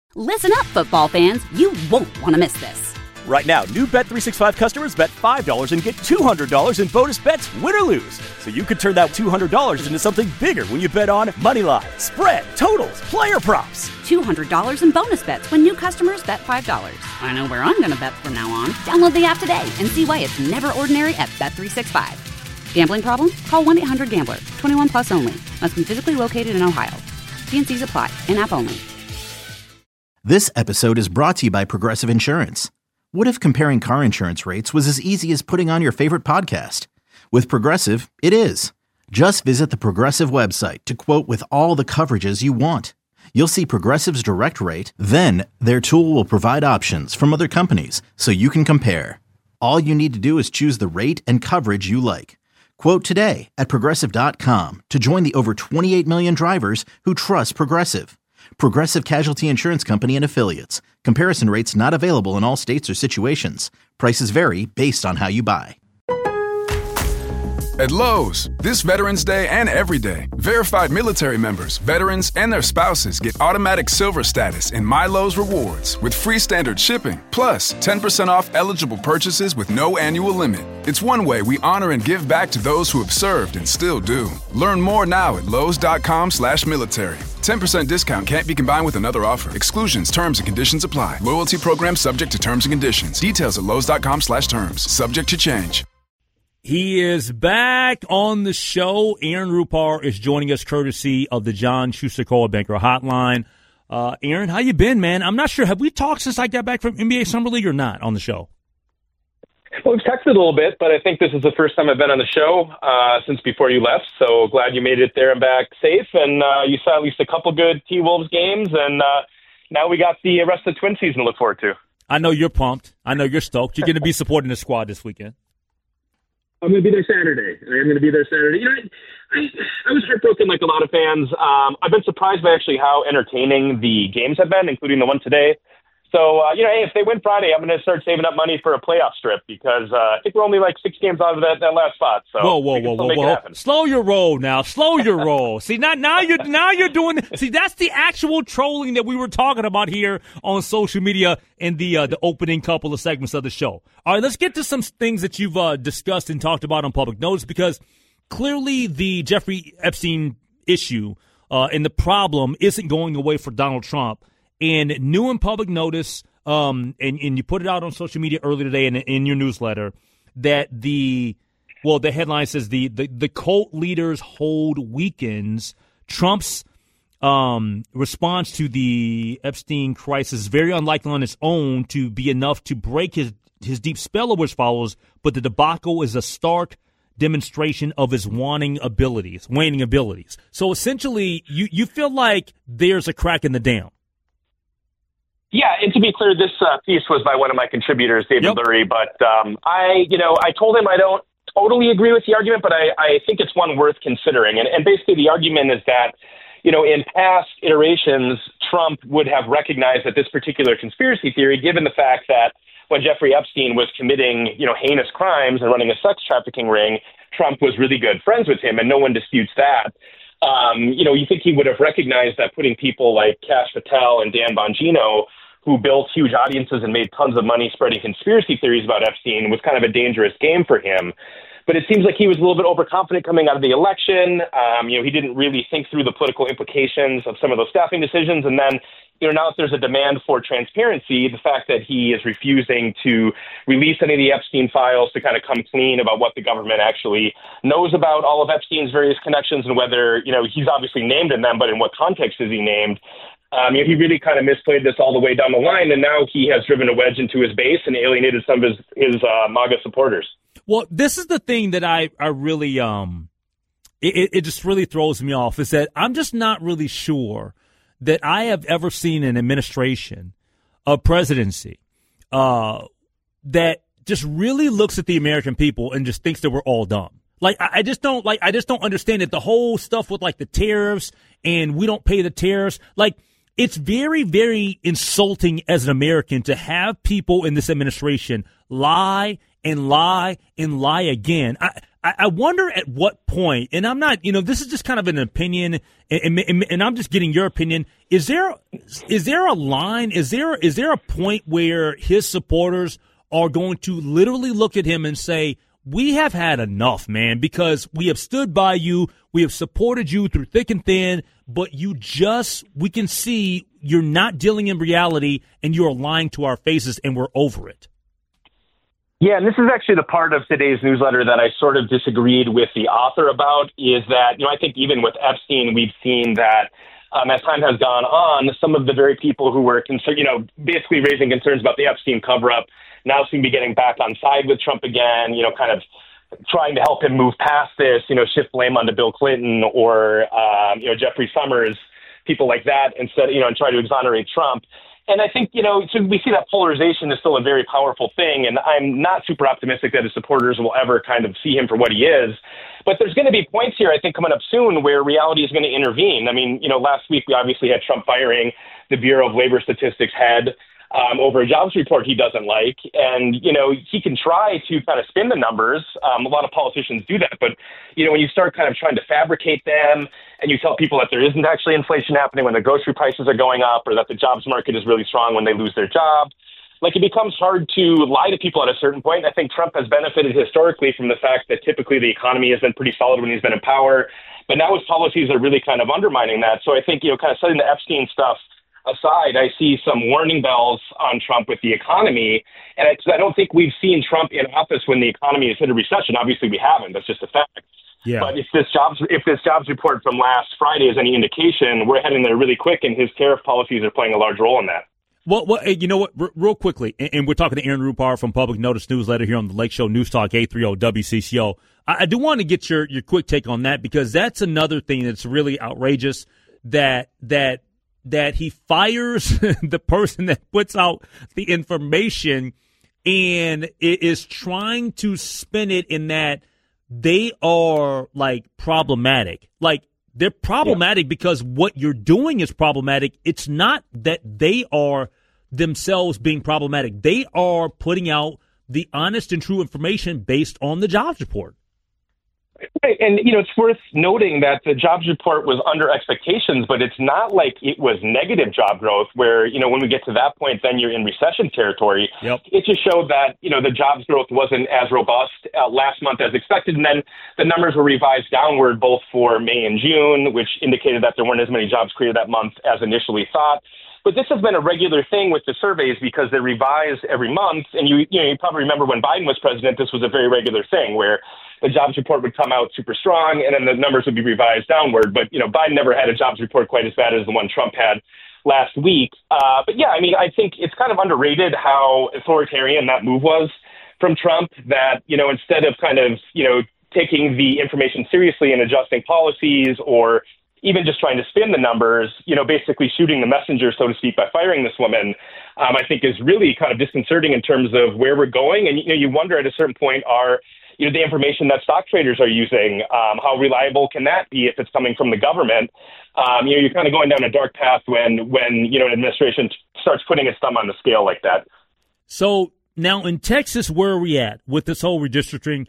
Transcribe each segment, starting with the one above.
Listen up, football fans. You won't want to miss this. Right now, new Bet365 customers bet $5 and get $200 in bonus bets, win or lose. So you could turn that $200 into something bigger when you bet on moneyline, spread, totals, player props. $200 in bonus bets when new customers bet $5. I know where I'm going to bet from now on. Download the app today and see why it's never ordinary at Bet365. Gambling problem? Call 1-800-GAMBLER. 21 plus only. Must be physically located in Ohio. T&Cs apply. In-app only. This episode is brought to you by Progressive Insurance. What if comparing car insurance rates was as easy as putting on your favorite podcast? With Progressive, it is. Just visit the Progressive website to quote with all the coverages you want. You'll see Progressive's direct rate, then their tool will provide options from other companies so you can compare. All you need to do is choose the rate and coverage you like. Quote today at Progressive.com to join the over 28 million drivers who trust Progressive. Progressive Casualty Insurance Company and Affiliates. Comparison rates not available in all states or situations. Prices vary based on how you buy. At Lowe's, this Veterans Day and every day, verified military members, veterans, and their spouses get automatic silver status in My Lowe's Rewards with free standard shipping, plus 10% off eligible purchases with no annual limit. It's one way we honor and give back to those who have served and still do. Learn more now at Lowes.com/military. 10% discount can't be combined with another offer. Exclusions, terms, and conditions apply. Loyalty program subject to terms and conditions. Details at Lowes.com/terms. Subject to change. He is back on the show. Aaron Rupar is joining us courtesy of the John Schuster Coldwell Banker Hotline. Aaron, how you been, man? I'm not sure. Have we talked since I got back from NBA Summer League or not on the show? Well, we've texted a little bit, but I think this is the first time I've been on the show since before you left. So glad you made it there and back safe. And you saw at least a couple good T-Wolves games. And now we got the rest of the Twin season to look forward to. I know you're pumped. I know you're stoked. You're going to be supporting the squad this weekend. I'm going to be there Saturday. I'm going to be there Saturday. You know, I was heartbroken like a lot of fans. I've been surprised by actually how entertaining the games have been, including the one today. So, hey, if they win Friday, I'm going to start saving up money for a playoff strip because I think we're only like 6 games out of that last spot. So whoa. Slow your roll now. Slow your roll. See, now you're doing – see, that's the actual trolling that we were talking about here on social media in the opening couple of segments of the show. All right, let's get to some things that you've discussed and talked about on public notice because clearly the Jeffrey Epstein issue and the problem isn't going away for Donald Trump. And new in public notice, and you put it out on social media earlier today in your newsletter, that the headline says the cult leaders hold weekends. Trump's response to the Epstein crisis is very unlikely on its own to be enough to break his deep spell of which follows, but the debacle is a stark demonstration of his waning abilities. So essentially, you feel like there's a crack in the dam. Yeah, and to be clear, this piece was by one of my contributors, David Lurie, but I told him I don't totally agree with the argument, but I think it's one worth considering. And basically the argument is that, in past iterations, Trump would have recognized that this particular conspiracy theory, given the fact that when Jeffrey Epstein was committing, heinous crimes and running a sex trafficking ring, Trump was really good friends with him, and no one disputes that. You think he would have recognized that putting people like Kash Patel and Dan Bongino, who built huge audiences and made tons of money spreading conspiracy theories about Epstein, was kind of a dangerous game for him. But it seems like he was a little bit overconfident coming out of the election. He didn't really think through the political implications of some of those staffing decisions. And then, now that there's a demand for transparency, the fact that he is refusing to release any of the Epstein files to kind of come clean about what the government actually knows about all of Epstein's various connections and whether, he's obviously named in them, but in what context is he named? He really kind of misplayed this all the way down the line, and now he has driven a wedge into his base and alienated some of his MAGA supporters. Well, this is the thing that I really it just really throws me off, is that I'm just not really sure that I have ever seen an administration, a presidency, that just really looks at the American people and just thinks that we're all dumb. I just don't understand it. The whole stuff with the tariffs and we don't pay the tariffs. It's very, very insulting as an American to have people in this administration lie and lie and lie again. I wonder at what point, and I'm not, this is just kind of an opinion, and I'm just getting your opinion. Is there a line? Is there a point where his supporters are going to literally look at him and say, we have had enough, man, because we have stood by you, we have supported you through thick and thin, but we can see you're not dealing in reality and you're lying to our faces and we're over it. Yeah, and this is actually the part of today's newsletter that I sort of disagreed with the author about, is that, I think even with Epstein, we've seen that as time has gone on, some of the very people who were basically raising concerns about the Epstein cover-up now seem to be getting back on side with Trump again, kind of trying to help him move past this, shift blame onto Bill Clinton or, Jeffrey Summers, people like that, instead, and try to exonerate Trump. And I think, so we see that polarization is still a very powerful thing, and I'm not super optimistic that his supporters will ever kind of see him for what he is. But there's going to be points here, I think, coming up soon where reality is going to intervene. I mean, last week we obviously had Trump firing the Bureau of Labor Statistics head over a jobs report he doesn't like. And, he can try to kind of spin the numbers. A lot of politicians do that. But, when you start kind of trying to fabricate them and you tell people that there isn't actually inflation happening when the grocery prices are going up, or that the jobs market is really strong when they lose their job, it becomes hard to lie to people at a certain point. I think Trump has benefited historically from the fact that typically the economy has been pretty solid when he's been in power. But now his policies are really kind of undermining that. So I think, kind of setting the Epstein stuff aside, I see some warning bells on Trump with the economy. And I don't think we've seen Trump in office when the economy has hit a recession. Obviously, we haven't. That's just a fact. Yeah. But if this jobs report from last Friday is any indication, we're heading there really quick, and his tariff policies are playing a large role in that. Well, you know what? Real quickly, and we're talking to Aaron Rupar from Public Notice Newsletter here on the Lake Show News Talk 830 WCCO. I do want to get your quick take on that, because that's another thing that's really outrageous, that he fires the person that puts out the information and is trying to spin it in that they are problematic. They're problematic because what you're doing is problematic. It's not that they are themselves being problematic. They are putting out the honest and true information based on the jobs report. Right. And, it's worth noting that the jobs report was under expectations, but it's not like it was negative job growth where, when we get to that point, then you're in recession territory. Yep. It just showed that, the jobs growth wasn't as robust last month as expected. And then the numbers were revised downward both for May and June, which indicated that there weren't as many jobs created that month as initially thought. But this has been a regular thing with the surveys because they're revised every month. And you probably remember when Biden was president, this was a very regular thing where the jobs report would come out super strong and then the numbers would be revised downward. But, Biden never had a jobs report quite as bad as the one Trump had last week. But yeah, I think it's kind of underrated how authoritarian that move was from Trump, that, instead of kind of, taking the information seriously and adjusting policies, or even just trying to spin the numbers, basically shooting the messenger, so to speak, by firing this woman, I think is really kind of disconcerting in terms of where we're going. And, you wonder at a certain point, the information that stock traders are using, how reliable can that be if it's coming from the government? You're kind of going down a dark path when an administration starts putting its thumb on the scale like that. So now in Texas, where are we at with this whole redistricting?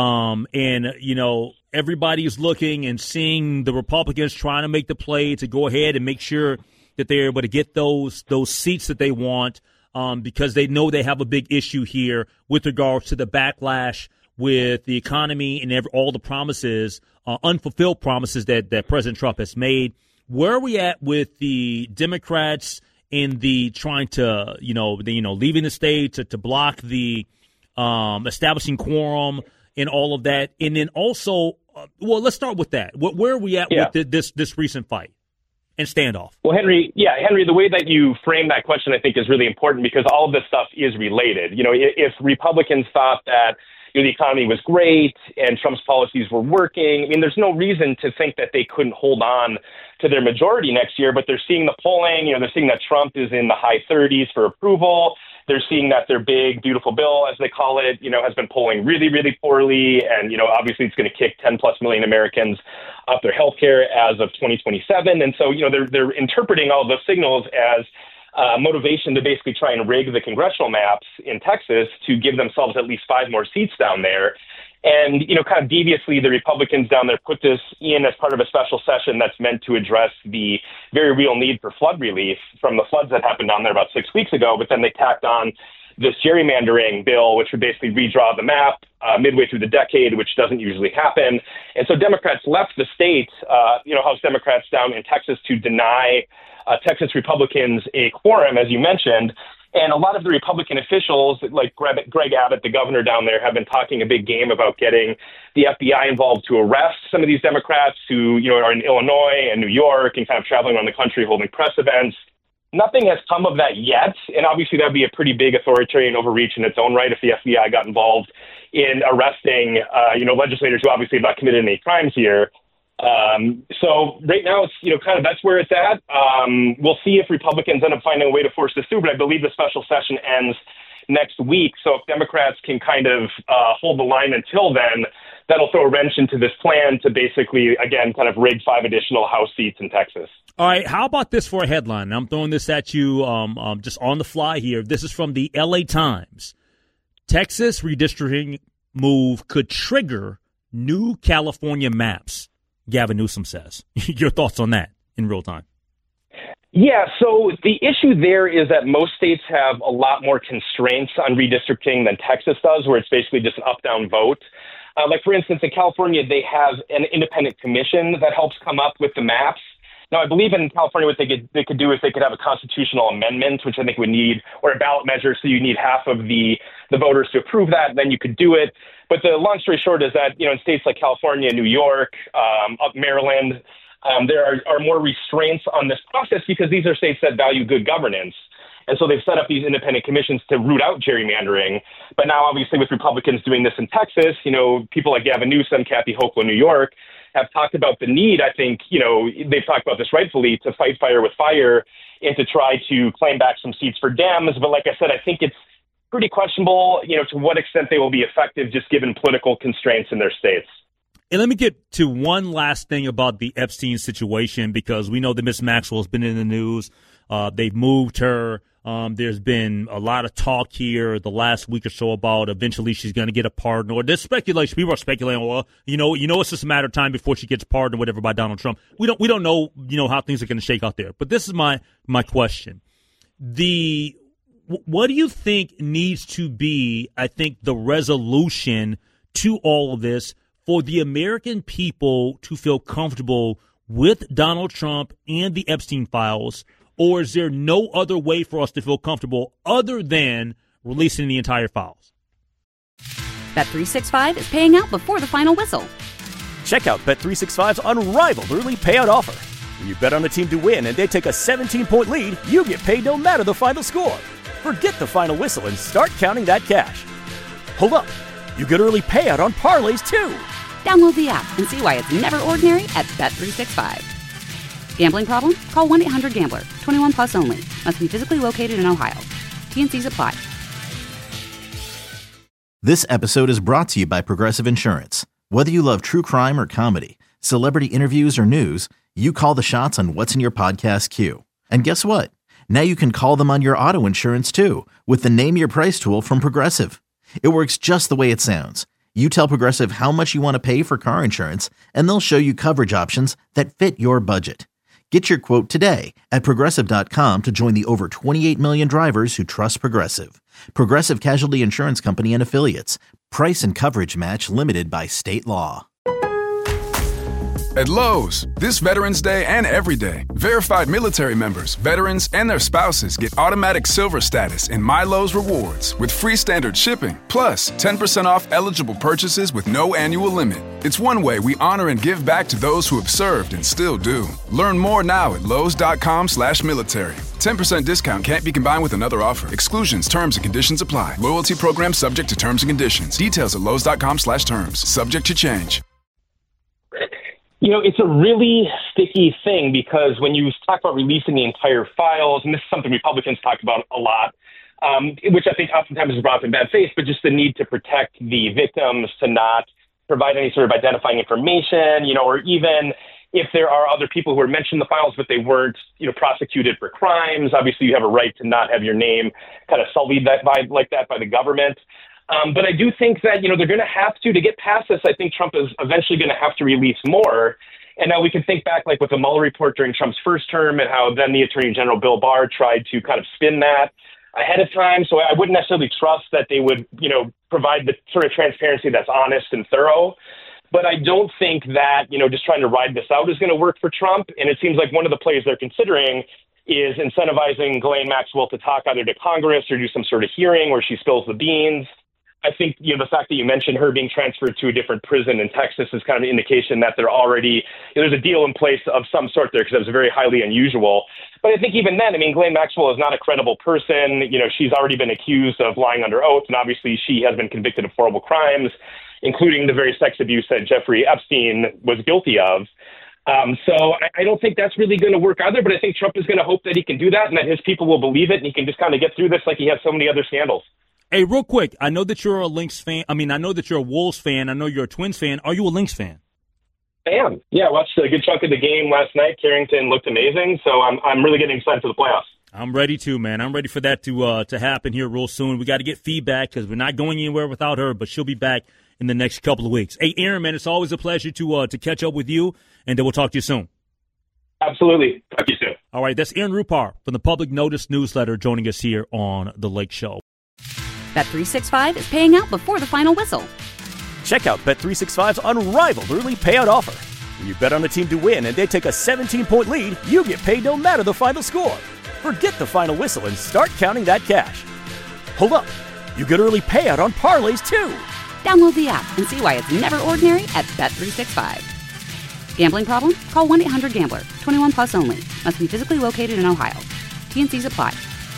Everybody's looking and seeing the Republicans trying to make the play to go ahead and make sure that they're able to get those seats that they want, because they know they have a big issue here with regards to the backlash with the economy and all the promises, unfulfilled promises that President Trump has made. Where are we at with the Democrats in the trying to, leaving the state to block the establishing quorum and all of that? And then also, let's start with that. Where are we at with this recent fight and standoff? Well, Henry, the way that you frame that question, I think, is really important because all of this stuff is related. If Republicans thought that the economy was great and Trump's policies were working, there's no reason to think that they couldn't hold on to their majority next year. But they're seeing the polling, they're seeing that Trump is in the high 30s for approval. They're seeing that their big, beautiful bill, as they call it, has been polling really, really poorly. And, obviously it's going to kick 10 plus million Americans off their health care as of 2027. And so, they're interpreting all those signals as motivation to basically try and rig the congressional maps in Texas to give themselves at least 5 more seats down there. And, kind of deviously, the Republicans down there put this in as part of a special session that's meant to address the very real need for flood relief from the floods that happened down there about 6 weeks ago. But then they tacked on this gerrymandering bill, which would basically redraw the map midway through the decade, which doesn't usually happen. And so Democrats left the state, House Democrats down in Texas to deny Texas Republicans a quorum, as you mentioned. And a lot of the Republican officials, like Greg Abbott, the governor down there, have been talking a big game about getting the FBI involved to arrest some of these Democrats who, are in Illinois and New York and kind of traveling around the country holding press events. Nothing has come of that yet. And obviously that would be a pretty big authoritarian overreach in its own right if the FBI got involved in arresting, legislators who obviously have not committed any crimes here. So right now it's, kind of that's where it's at. We'll see if Republicans end up finding a way to force this through, but I believe the special session ends next week. So if Democrats can kind of hold the line until then, that'll throw a wrench into this plan to basically, again, kind of rig 5 additional House seats in Texas. All right, how about this for a headline? I'm throwing this at you just on the fly here. This is from the LA Times. Texas redistricting move could trigger new California maps, Gavin Newsom says. Your thoughts on that in real time? Yeah, so the issue there is that most states have a lot more constraints on redistricting than Texas does, where it's basically just an up-down vote. Like, for instance, in California, they have an independent commission that helps come up with the maps. Now, I believe in California what they could do is they could have a constitutional amendment, which I think would need, or a ballot measure, so you need half of the voters to approve that, and then you could do it. But the long story short is that, in states like California, New York, up Maryland, there are more restraints on this process because these are states that value good governance. And so they've set up these independent commissions to root out gerrymandering. But now, obviously, with Republicans doing this in Texas, people like Gavin Newsom, Kathy Hochul, New York, have talked about the need, I think, they've talked about this rightfully, to fight fire with fire and to try to claim back some seats for Dems. But like I said, I think it's pretty questionable, to what extent they will be effective just given political constraints in their states. And let me get to one last thing about the Epstein situation, because we know that Miss Maxwell has been in the news. They've moved her. There's been a lot of talk here the last week or so about eventually she's going to get a pardon. Or there's speculation. People are speculating, well, it's just a matter of time before she gets pardoned or whatever by Donald Trump. We don't know, how things are going to shake out there. But this is my question. What do you think needs to be, I think, the resolution to all of this for the American people to feel comfortable with Donald Trump and the Epstein files? Or is there no other way for us to feel comfortable other than releasing the entire files? Bet365 is paying out before the final whistle. Check out Bet365's unrivaled early payout offer. When you bet on a team to win and they take a 17-point lead, you get paid no matter the final score. Forget the final whistle and start counting that cash. Hold up. You get early payout on parlays, too. Download the app and see why it's never ordinary at Bet365. Gambling problem? Call 1-800-GAMBLER. 21 plus only. Must be physically located in Ohio. T&Cs apply. This episode is brought to you by Progressive Insurance. Whether you love true crime or comedy, celebrity interviews or news, you call the shots on what's in your podcast queue. And guess what? Now you can call them on your auto insurance too with the Name Your Price tool from Progressive. It works just the way it sounds. You tell Progressive how much you want to pay for car insurance, and they'll show you coverage options that fit your budget. Get your quote today at Progressive.com to join the over 28 million drivers who trust Progressive. Progressive Casualty Insurance Company and Affiliates. Price and coverage match limited by state law. At Lowe's, this Veterans Day and every day, verified military members, veterans, and their spouses get automatic silver status in My Lowe's Rewards with free standard shipping, plus 10% off eligible purchases with no annual limit. It's one way we honor and give back to those who have served and still do. Learn more now at Lowes.com/military. 10% discount can't be combined with another offer. Exclusions, terms, and conditions apply. Loyalty program subject to terms and conditions. Details at Lowes.com/terms. Subject to change. It's a really sticky thing because when you talk about releasing the entire files, and this is something Republicans talk about a lot, which I think oftentimes is brought up in bad faith, but just the need to protect the victims, to not provide any sort of identifying information, or even if there are other people who are mentioned in the files, but they weren't, prosecuted for crimes. Obviously, you have a right to not have your name kind of sullied like that by the government. But I do think that, they're going to have to get past this. I think Trump is eventually going to have to release more. And now we can think back like with the Mueller report during Trump's first term and how then the Attorney General Bill Barr tried to kind of spin that ahead of time. So I wouldn't necessarily trust that they would, provide the sort of transparency that's honest and thorough. But I don't think that, just trying to ride this out is going to work for Trump. And it seems like one of the plays they're considering is incentivizing Ghislaine Maxwell to talk either to Congress or do some sort of hearing where she spills the beans. I think, the fact that you mentioned her being transferred to a different prison in Texas is kind of an indication that they're already, there's a deal in place of some sort there, because it was very highly unusual. But I think even then, Ghislaine Maxwell is not a credible person. She's already been accused of lying under oath, and obviously she has been convicted of horrible crimes, including the very sex abuse that Jeffrey Epstein was guilty of. So I don't think that's really going to work either, but I think Trump is going to hope that he can do that and that his people will believe it and he can just kind of get through this like he has so many other scandals. Hey, real quick, I know that you're a Lynx fan. I know that you're a Wolves fan. I know you're a Twins fan. Are you a Lynx fan? I am. Yeah, I watched a good chunk of the game last night. Carrington looked amazing, so I'm really getting excited for the playoffs. I'm ready to, man. I'm ready for that to happen here real soon. We got to get feedback because we're not going anywhere without her, but she'll be back in the next couple of weeks. Hey, Aaron, man, it's always a pleasure to catch up with you, and then we'll talk to you soon. Absolutely. Talk to you soon. All right, that's Aaron Rupar from the Public Notice Newsletter joining us here on The Lake Show. Bet365 is paying out before the final whistle. Check out Bet365's unrivaled early payout offer. When you bet on a team to win and they take a 17-point lead, you get paid no matter the final score. Forget the final whistle and start counting that cash. Hold up. You get early payout on parlays, too. Download the app and see why it's never ordinary at Bet365. Gambling problem? Call 1-800-GAMBLER. 21 plus only. Must be physically located in Ohio. T&Cs apply.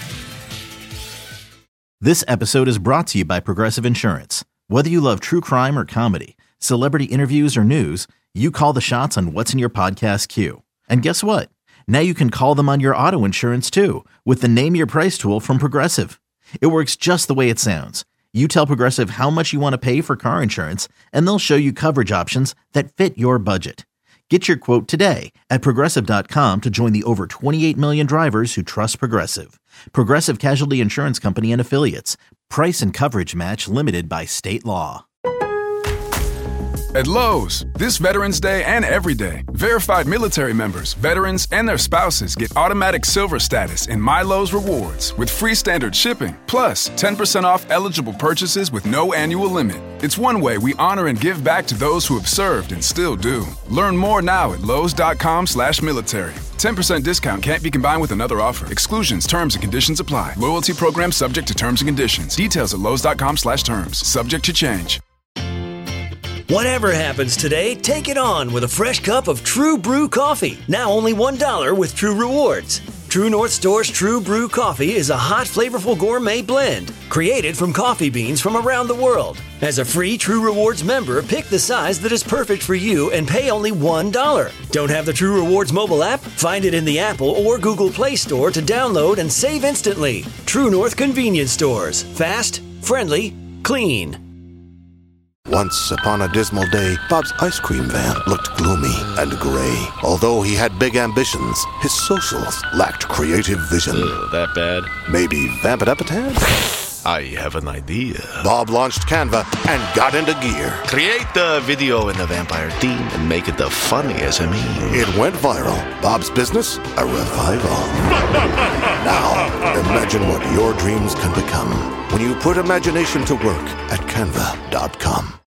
This episode is brought to you by Progressive Insurance. Whether you love true crime or comedy, celebrity interviews or news, you call the shots on what's in your podcast queue. And guess what? Now you can call them on your auto insurance too with the Name Your Price tool from Progressive. It works just the way it sounds. You tell Progressive how much you want to pay for car insurance, and they'll show you coverage options that fit your budget. Get your quote today at Progressive.com to join the over 28 million drivers who trust Progressive. Progressive Casualty Insurance Company and Affiliates. Price and coverage match limited by state law. At Lowe's, this Veterans Day and every day, verified military members, veterans, and their spouses get automatic silver status in My Lowe's Rewards with free standard shipping, plus 10% off eligible purchases with no annual limit. It's one way we honor and give back to those who have served and still do. Learn more now at Lowes.com/military. 10% discount can't be combined with another offer. Exclusions, terms, and conditions apply. Loyalty program subject to terms and conditions. Details at Lowes.com/terms. Subject to change. Whatever happens today, take it on with a fresh cup of True Brew coffee. Now only $1 with True Rewards. True North Store's True Brew coffee is a hot, flavorful gourmet blend created from coffee beans from around the world. As a free True Rewards member, pick the size that is perfect for you and pay only $1. Don't have the True Rewards mobile app? Find it in the Apple or Google Play Store to download and save instantly. True North Convenience Stores. Fast, friendly, clean. Once upon a dismal day, Bob's ice cream van looked gloomy and gray. Although he had big ambitions, his socials lacked creative vision. That bad? Maybe vamp it up a tad? I have an idea. Bob launched Canva and got into gear. Create the video in the vampire theme and make it the funniest of me. It went viral. Bob's business, a revival. Now, imagine what your dreams can become when you put imagination to work at Canva.com.